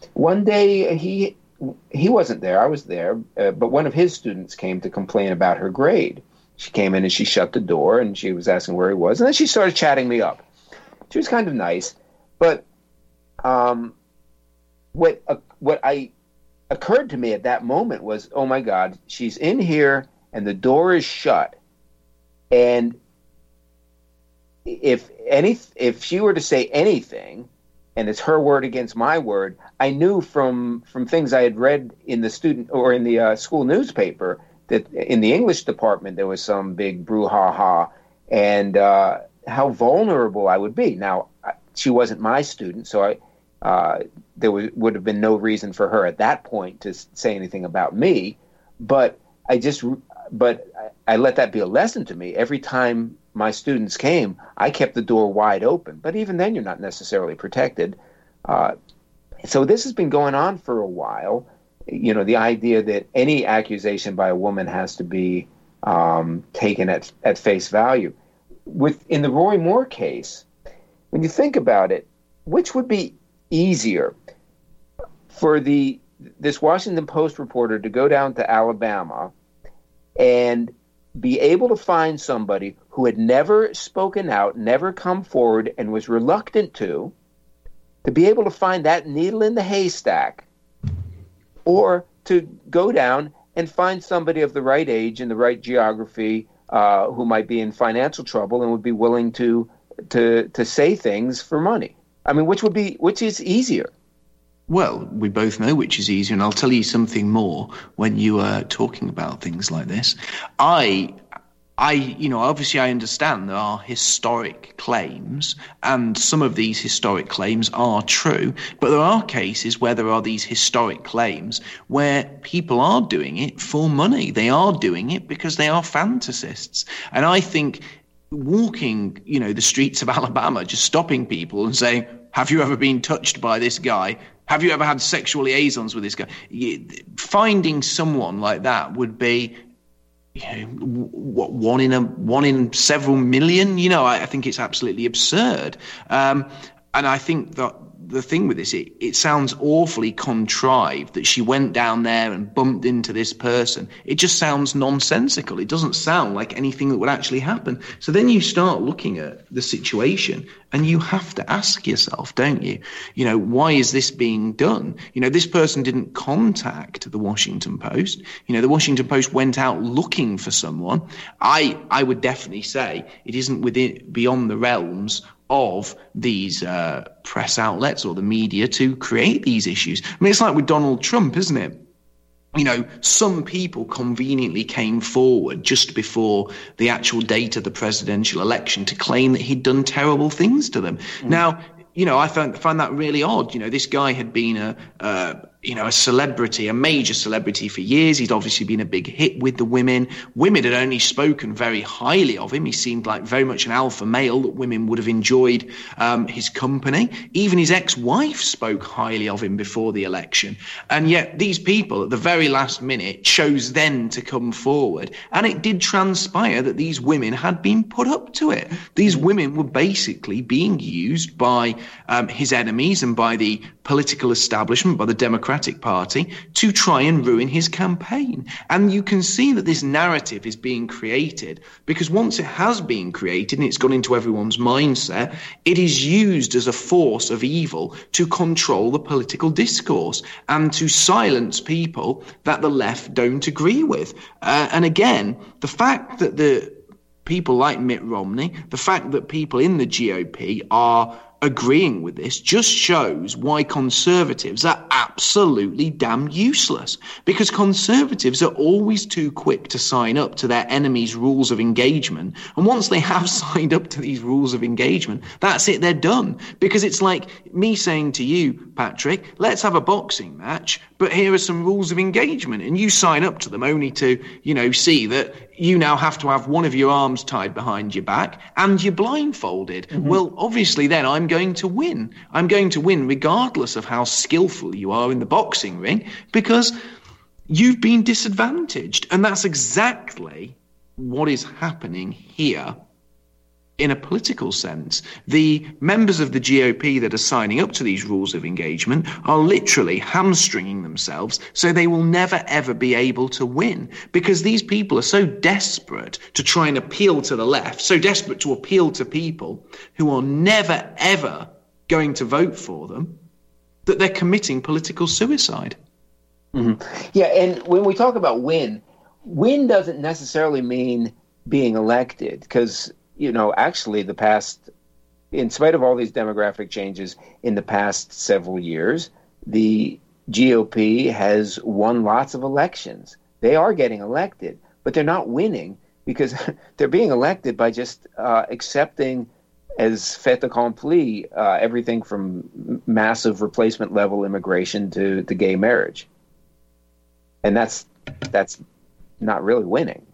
One day he he wasn't there. I was there, uh, but one of his students came to complain about her grade. She came in and she shut the door and she was asking where he was, and then she started chatting me up. She was kind of nice, but um, what uh, what I occurred to me at that moment was, oh my God, she's in here and the door is shut, and if any if she were to say anything, and it's her word against my word, I knew from from things I had read in the student or in the uh, school newspaper that in the English department there was some big brouhaha, and uh, how vulnerable I would be. Now, she wasn't my student, so I uh, there was, would have been no reason for her at that point to say anything about me. But I just, but I, I let that be a lesson to me. Every time my students came, I kept the door wide open. But even then, you're not necessarily protected. Uh, so this has been going on for a while. You know, the idea that any accusation by a woman has to be um, taken at at face value. With in the Roy Moore case, when you think about it, which would be easier for the this Washington Post reporter to go down to Alabama and be able to find somebody who had never spoken out, never come forward, and was reluctant to, to be able to find that needle in the haystack, or to go down and find somebody of the right age and the right geography uh, who might be in financial trouble and would be willing to to to say things for money. I mean, which would be which is easier? Well, we both know which is easier, and I'll tell you something more when you are talking about things like this. I, I, you know, obviously I understand there are historic claims, and some of these historic claims are true, but there are cases where there are these historic claims where people are doing it for money. They are doing it because they are fantasists. And I think walking, you know, the streets of Alabama, just stopping people and saying, have you ever been touched by this guy? Have you ever had sexual liaisons with this guy? Finding someone like that would be, you know, what, one in a one in several million. You know, I, I think it's absolutely absurd. Um, and I think that the thing with this, it, it sounds awfully contrived that she went down there and bumped into this person. It just sounds nonsensical. It doesn't sound like anything that would actually happen. So then you start looking at the situation and you have to ask yourself, don't you? You know, why is this being done? You know, this person didn't contact the Washington Post. You know, the Washington Post went out looking for someone. I, I would definitely say it isn't within beyond the realms of these uh, press outlets or the media to create these issues. I mean, it's like with Donald Trump, isn't it? You know, some people conveniently came forward just before the actual date of the presidential election to claim that he'd done terrible things to them. Mm. Now, you know, I find, find that really odd. You know, this guy had been a, uh, you know, a celebrity, a major celebrity for years. He'd obviously been a big hit with the women. Women had only spoken very highly of him. He seemed like very much an alpha male that women would have enjoyed um, his company. Even his ex-wife spoke highly of him before the election. And yet these people at the very last minute chose then to come forward. And it did transpire that these women had been put up to it. These women were basically being used by um, his enemies and by the political establishment, by the Democratic Party, to try and ruin his campaign. And you can see that this narrative is being created because once it has been created and it's gone into everyone's mindset, it is used as a force of evil to control the political discourse and to silence people that the left don't agree with. Uh, and again, the fact that the people like Mitt Romney, the fact that people in the G O P are agreeing with this just shows why conservatives are absolutely damn useless, because conservatives are always too quick to sign up to their enemies' rules of engagement. And once they have signed up to these rules of engagement, that's it, they're done. Because it's like me saying to you, Patrick, let's have a boxing match, but here are some rules of engagement. And you sign up to them only to, you know, see that you now have to have one of your arms tied behind your back and you're blindfolded. Mm-hmm. Well, obviously then I'm going to win. I'm going to win regardless of how skillful you are in the boxing ring because you've been disadvantaged. And that's exactly what is happening here in a political sense. The members of the G O P that are signing up to these rules of engagement are literally hamstringing themselves so they will never, ever be able to win, because these people are so desperate to try and appeal to the left, so desperate to appeal to people who are never, ever going to vote for them, that they're committing political suicide. Mm-hmm. Yeah, and when we talk about win, win doesn't necessarily mean being elected, because you know, actually the past, in spite of all these demographic changes in the past several years, the G O P has won lots of elections. They are getting elected, but they're not winning because they're being elected by just uh, accepting as fait accompli uh, everything from massive replacement level immigration to, to gay marriage. And that's that's not really winning.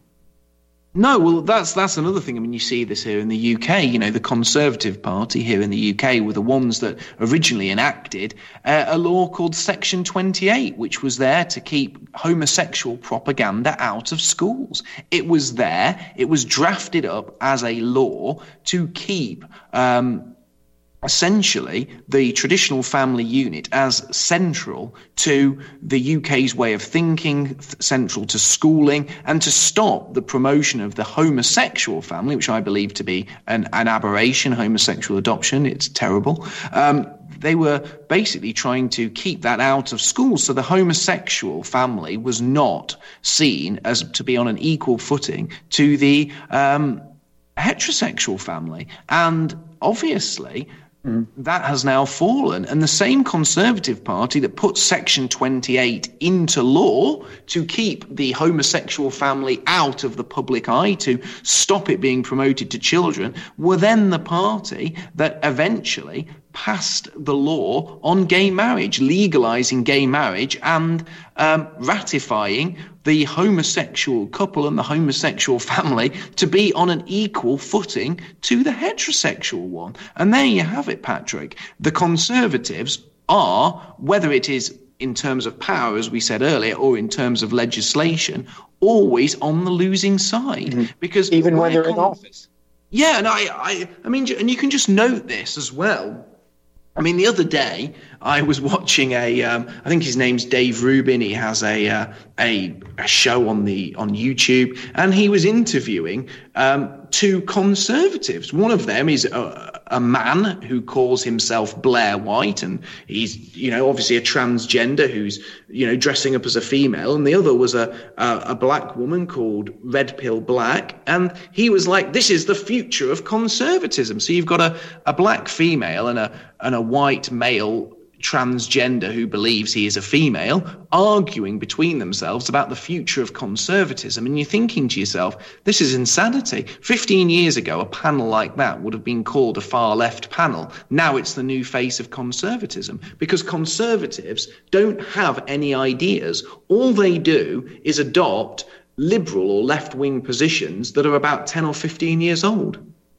No, well, that's that's another thing. I mean, you see this here in the U K. You know, the Conservative Party here in the U K were the ones that originally enacted uh, a law called Section twenty-eight, which was there to keep homosexual propaganda out of schools. It was there. It was drafted up as a law to keep um essentially the traditional family unit as central to the U K's way of thinking, central to schooling, and to stop the promotion of the homosexual family, which I believe to be an, an aberration, homosexual adoption. It's terrible. Um, they were basically trying to keep that out of schools. So the homosexual family was not seen as to be on an equal footing to the um, heterosexual family. And obviously, Mm. that has now fallen. And the same Conservative Party that put Section twenty-eight into law to keep the homosexual family out of the public eye, to stop it being promoted to children, were then the party that eventually passed the law on gay marriage, legalizing gay marriage and um, ratifying the homosexual couple and the homosexual family to be on an equal footing to the heterosexual one. And there you have it, Patrick. The Conservatives are, whether it is in terms of power, as we said earlier, or in terms of legislation, always on the losing side. Mm-hmm. Because even when they're con- in office. Yeah, and I, I, I mean, and you can just note this as well. I mean, the other day I was watching a, um, I think his name's Dave Rubin. He has a, uh, a a show on the on YouTube, and he was interviewing um, two conservatives. One of them is a, a man who calls himself Blair White, and he's, you know, obviously a transgender who's, you know, dressing up as a female. And the other was a a, a black woman called Red Pill Black, and he was like, "This is the future of conservatism." So you've got a a black female and a and a white male transgender who believes he is a female arguing between themselves about the future of conservatism. And you're thinking to yourself, this is insanity. fifteen years ago, a panel like that would have been called a far left panel. Now it's the new face of conservatism, because conservatives don't have any ideas. All they do is adopt liberal or left-wing positions that are about ten or fifteen years old.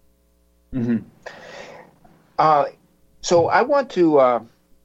Mm-hmm. Uh, so I want to uh,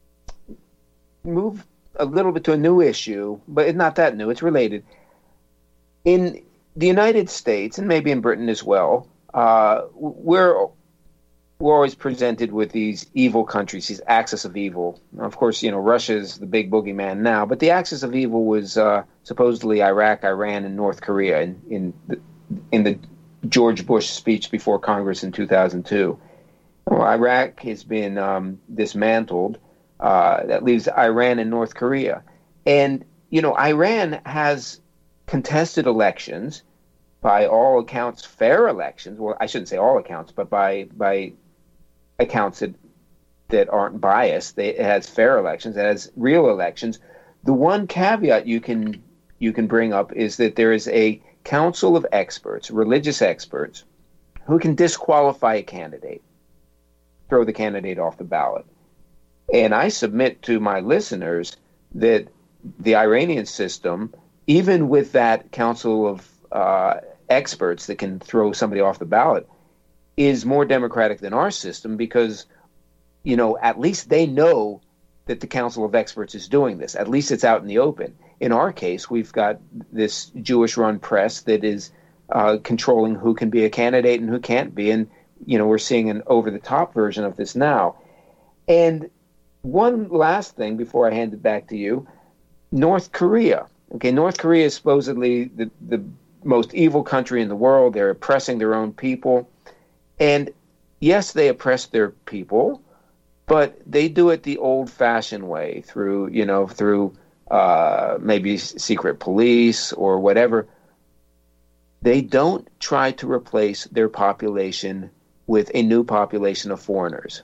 move a little bit to a new issue, but it's not that new. It's related. In the United States, and maybe in Britain as well, uh, we're we're always presented with these evil countries, these axis of evil. Now, of course, you know, Russia's the big boogeyman now, but the axis of evil was uh, supposedly Iraq, Iran, and North Korea in in the, in the George Bush speech before Congress in two thousand two. Well, Iraq has been um, dismantled. Uh, that leaves Iran and North Korea. And, you know, Iran has contested elections, by all accounts, fair elections. Well, I shouldn't say all accounts, but by by accounts that, that aren't biased. They, it has fair elections. It has real elections. The one caveat you can you can bring up is that there is a council of experts, religious experts, who can disqualify a candidate, throw the candidate off the ballot. And I submit to my listeners that the Iranian system, even with that council of uh, experts that can throw somebody off the ballot, is more democratic than our system because, you know, at least they know that the council of experts is doing this. At least it's out in the open. In our case, we've got this Jewish-run press that is uh, controlling who can be a candidate and who can't be. And you know, we're seeing an over-the-top version of this now. And one last thing before I hand it back to you, North Korea. Okay, North Korea is supposedly the, the most evil country in the world. They're oppressing their own people. And yes, they oppress their people, but they do it the old-fashioned way through, you know, through uh, maybe secret police or whatever. They don't try to replace their population with a new population of foreigners.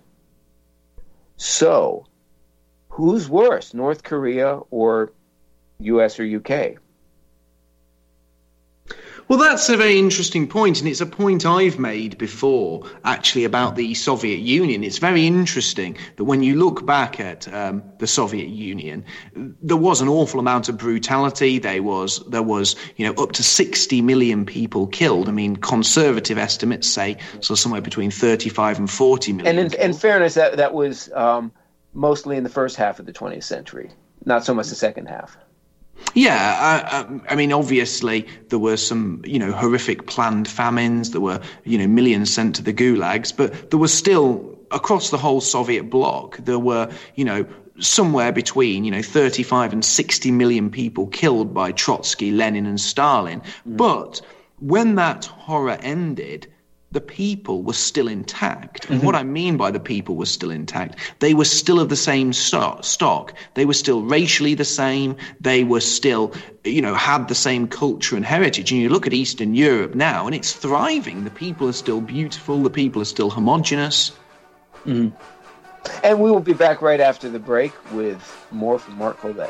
So, who's worse, North Korea or U S or U K? Well, that's a very interesting point, and it's a point I've made before, actually, about the Soviet Union. It's very interesting that when you look back at um, the Soviet Union, there was an awful amount of brutality. There was, there was, you know, up to sixty million people killed. I mean, conservative estimates say so somewhere between thirty-five and forty million. And in, in fairness, that that was um, mostly in the first half of the twentieth century, not so much the second half. Yeah, I, I mean, obviously there were some, you know, horrific planned famines. There were, you know, millions sent to the gulags, but there was still, across the whole Soviet bloc, there were, you know, somewhere between, you know, thirty-five and sixty million people killed by Trotsky, Lenin, and Stalin. Mm. But when that horror ended, the people were still intact. And mm-hmm. what I mean by the people were still intact, they were still of the same stock. They were still racially the same. They were still, you know, had the same culture and heritage. And you look at Eastern Europe now, and it's thriving. The people are still beautiful. The people are still homogenous. Mm-hmm. And we will be back right after the break with more from Mark Corbett.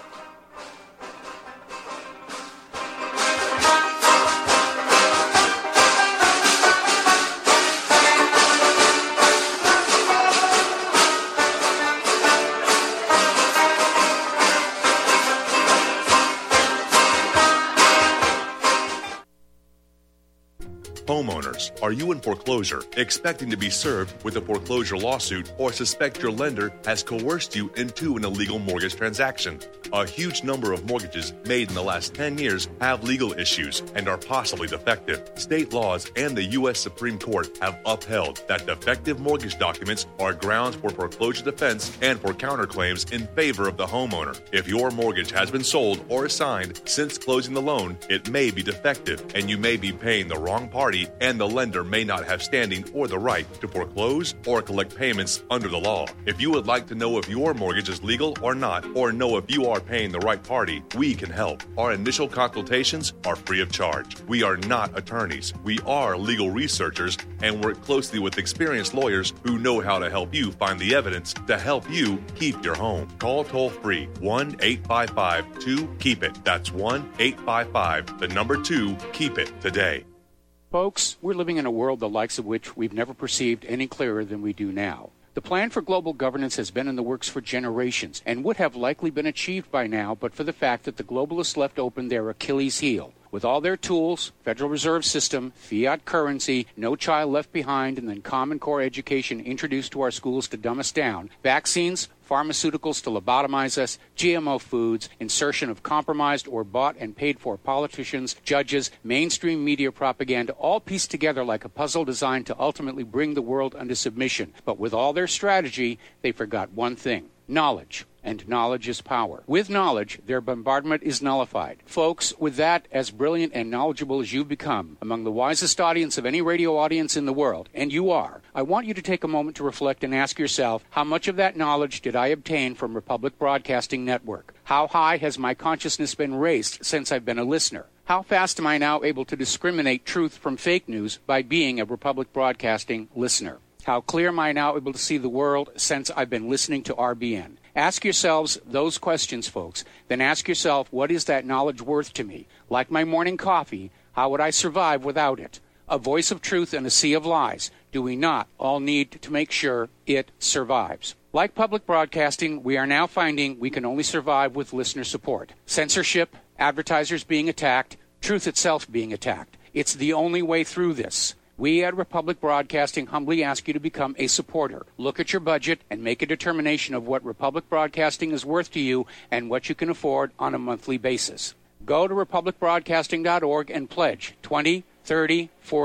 Homeowners, are you in foreclosure, expecting to be served with a foreclosure lawsuit, or suspect your lender has coerced you into an illegal mortgage transaction? A huge number of mortgages made in the last ten years have legal issues and are possibly defective. State laws and the U S Supreme Court have upheld that defective mortgage documents are grounds for foreclosure defense and for counterclaims in favor of the homeowner. If your mortgage has been sold or assigned since closing the loan, it may be defective and you may be paying the wrong party, and the lender may not have standing or the right to foreclose or collect payments under the law. If you would like to know if your mortgage is legal or not, or know if you are paying the right party, we can help. Our initial consultations are free of charge. We are not attorneys. We are legal researchers and work closely with experienced lawyers who know how to help you find the evidence to help you keep your home. Call toll-free one eight five five two keep it. That's one eight five five, the number two, keep it today. Folks, we're living in a world the likes of which we've never perceived any clearer than we do now. The plan for global governance has been in the works for generations and would have likely been achieved by now but for the fact that the globalists left open their Achilles heel. With all their tools, Federal Reserve System, fiat currency, no child left behind, and then Common Core education introduced to our schools to dumb us down, vaccines, pharmaceuticals to lobotomize us, G M O foods, insertion of compromised or bought and paid for politicians, judges, mainstream media propaganda, all pieced together like a puzzle designed to ultimately bring the world under submission. But with all their strategy, they forgot one thing: knowledge. And knowledge is power. With knowledge, their bombardment is nullified. Folks, with that, as brilliant and knowledgeable as you've become, among the wisest audience of any radio audience in the world, and you are, I want you to take a moment to reflect and ask yourself, how much of that knowledge did I obtain from Republic Broadcasting Network? How high has my consciousness been raised since I've been a listener? How fast am I now able to discriminate truth from fake news by being a Republic Broadcasting listener? How clear am I now able to see the world since I've been listening to R B N? Ask yourselves those questions, folks. Then ask yourself, what is that knowledge worth to me? Like my morning coffee, how would I survive without it? A voice of truth in a sea of lies. Do we not all need to make sure it survives? Like public broadcasting, we are now finding we can only survive with listener support. Censorship, advertisers being attacked, truth itself being attacked. It's the only way through this. We at Republic Broadcasting humbly ask you to become a supporter. Look at your budget and make a determination of what Republic Broadcasting is worth to you and what you can afford on a monthly basis. Go to republic broadcasting dot org and pledge twenty, thirty, forty,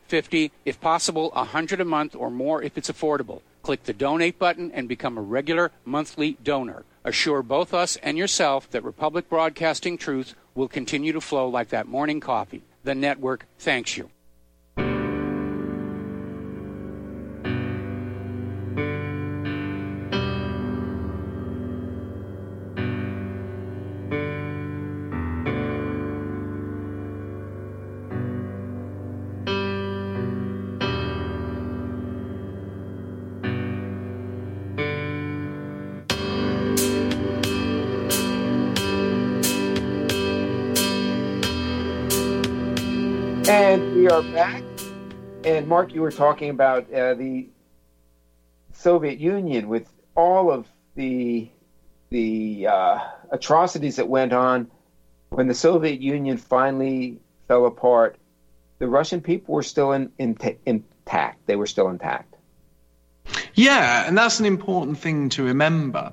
fifty, if possible, one hundred a month or more if it's affordable. Click the donate button and become a regular monthly donor. Assure both us and yourself that Republic Broadcasting Truth will continue to flow like that morning coffee. The network thanks you. And we are back. And Mark, you were talking about uh, the Soviet Union with all of the the uh, atrocities that went on when the Soviet Union finally fell apart. The Russian people were still in, in, intact. They were still intact. Yeah, and that's an important thing to remember.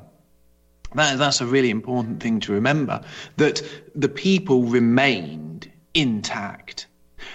That, that's a really important thing to remember, that the people remained intact.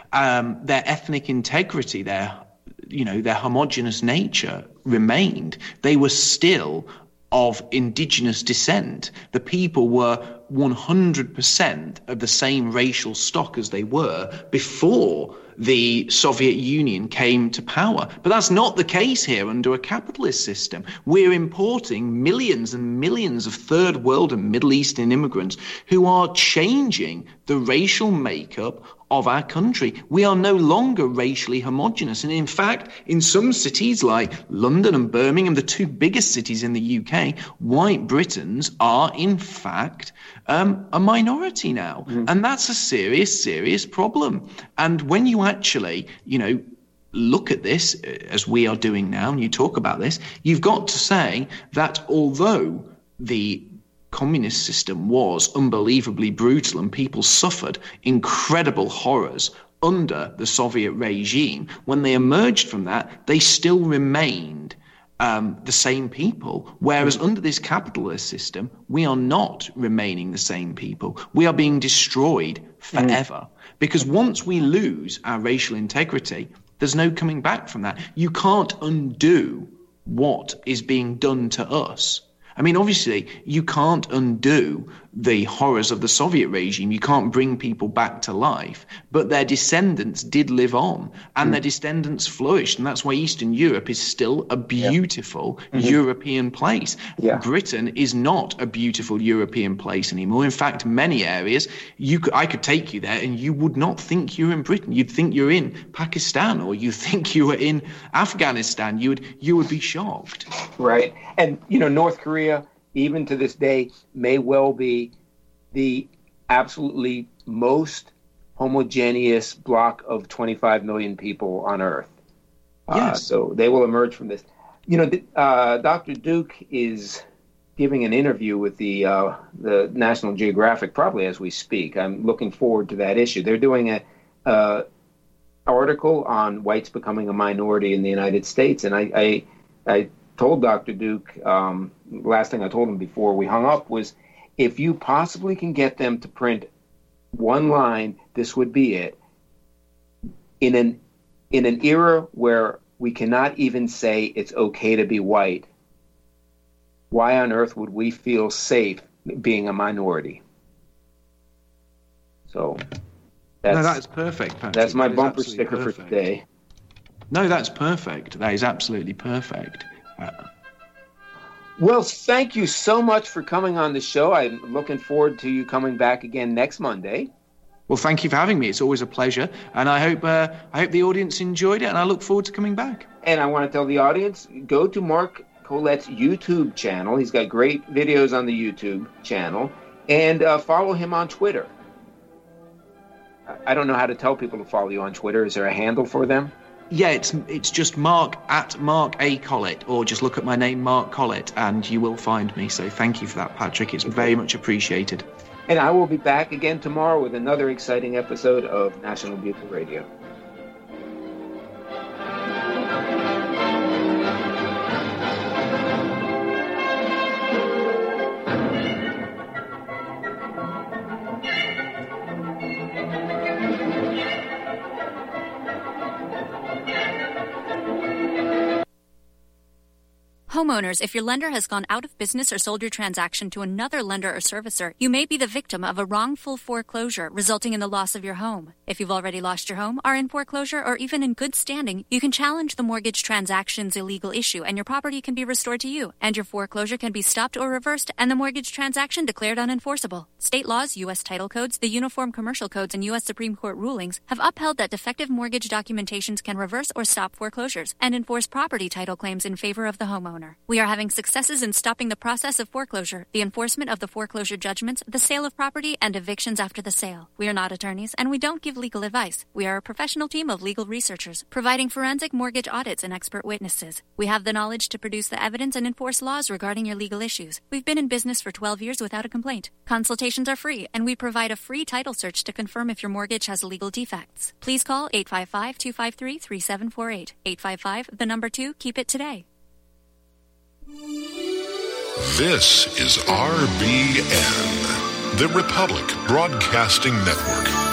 Um, their ethnic integrity, their, you know, their homogenous nature remained. They were still of indigenous descent. The people were one hundred percent of the same racial stock as they were before the Soviet Union came to power. But that's not the case here under a capitalist system. We're importing millions and millions of third world and Middle Eastern immigrants who are changing the racial makeup of our country. We are no longer racially homogenous. And in fact, in some cities like London and Birmingham, the two biggest cities in the U K, white Britons are in fact um, a minority now. Mm. And that's a serious, serious problem. And when you actually, you know, look at this as we are doing now, and you talk about this, you've got to say that although the communist system was unbelievably brutal and people suffered incredible horrors under the Soviet regime, when they emerged from that, they still remained um, the same people. Whereas under this capitalist system, we are not remaining the same people. We are being destroyed forever. Mm. Because once we lose our racial integrity, there's no coming back from that. You can't undo what is being done to us. I mean, obviously, you can't undo the horrors of the Soviet regime. You can't bring people back to life. But their descendants did live on, and mm. their descendants flourished. And that's why Eastern Europe is still a beautiful yeah. mm-hmm. European place. Yeah. Britain is not a beautiful European place anymore. In fact, many areas, you could, I could take you there, and you would not think you're in Britain. You'd think you're in Pakistan, or you think you were in Afghanistan. You would, you would be shocked. Right. And, you know, North Korea, even to this day, may well be the absolutely most homogeneous block of twenty-five million people on Earth. Yes. Uh, so they will emerge from this. You know, uh, Doctor Duke is giving an interview with the uh, the National Geographic probably as we speak. I'm looking forward to that issue. They're doing a uh, article on whites becoming a minority in the United States, and I I, I told Doctor Duke, um, last thing I told him before we hung up was, if you possibly can get them to print one line, this would be it. In an in an era where we cannot even say it's okay to be white, why on earth would we feel safe being a minority? So that's, no, that's perfect, Patrick. That's my that bumper sticker perfect. for today. No, that's perfect. That is absolutely perfect. Uh, well, thank you so much for coming on the show. I'm looking forward to you coming back again next Monday. Well, thank you for having me. It's always a pleasure, and I hope uh, I hope the audience enjoyed it, and I look forward to coming back. And I want to tell the audience, go to Mark Collette's YouTube channel. He's got great videos on the YouTube channel, and uh, follow him on Twitter. I don't know how to tell people to follow you on Twitter. Is there a handle for them? Yeah, it's it's just Mark at Mark A. Collett, or just look at my name, Mark Collett, and you will find me. So thank you for that, Patrick. It's very much appreciated. And I will be back again tomorrow with another exciting episode of National Bugle Radio. Homeowners, if your lender has gone out of business or sold your transaction to another lender or servicer, you may be the victim of a wrongful foreclosure, resulting in the loss of your home. If you've already lost your home, are in foreclosure, or even in good standing, you can challenge the mortgage transaction's illegal issue, and your property can be restored to you, and your foreclosure can be stopped or reversed, and the mortgage transaction declared unenforceable. State laws, U S title codes, the Uniform Commercial Codes, and U S Supreme Court rulings have upheld that defective mortgage documentations can reverse or stop foreclosures and enforce property title claims in favor of the homeowner. We are having successes in stopping the process of foreclosure, the enforcement of the foreclosure judgments, the sale of property, and evictions after the sale. We are not attorneys, and we don't give legal advice. We are a professional team of legal researchers, providing forensic mortgage audits and expert witnesses. We have the knowledge to produce the evidence and enforce laws regarding your legal issues. We've been in business for twelve years without a complaint. Consultations are free, and we provide a free title search to confirm if your mortgage has legal defects. Please call eight five five, two five three, three seven four eight. eight five five, the number two, keep it today. This is R B N, the Republic Broadcasting Network.